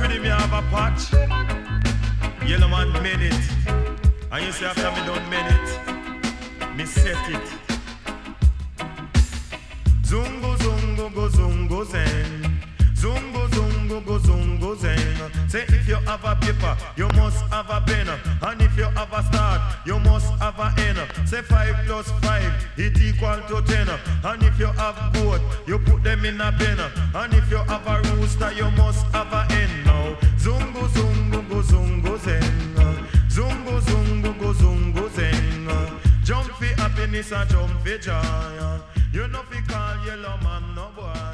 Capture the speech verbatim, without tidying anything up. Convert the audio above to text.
ready, me have a patch. Yellow man mend it. And you say after me done mend it, me set it. Zungo zungo go zungo zen. Zungo zungo go zungo zen. Say if you have a paper, you must have a pen. And if you have a start, you must have a end. Say five plus five, it equal to ten. And if you have goat, you put them in a pen. And if you have a rooster, you must have a hen. Now zungo zungo go zungo zen. Zungo zungo go zungo zen. Jump for happiness and jump for joy. You know fi call yellow man no boy.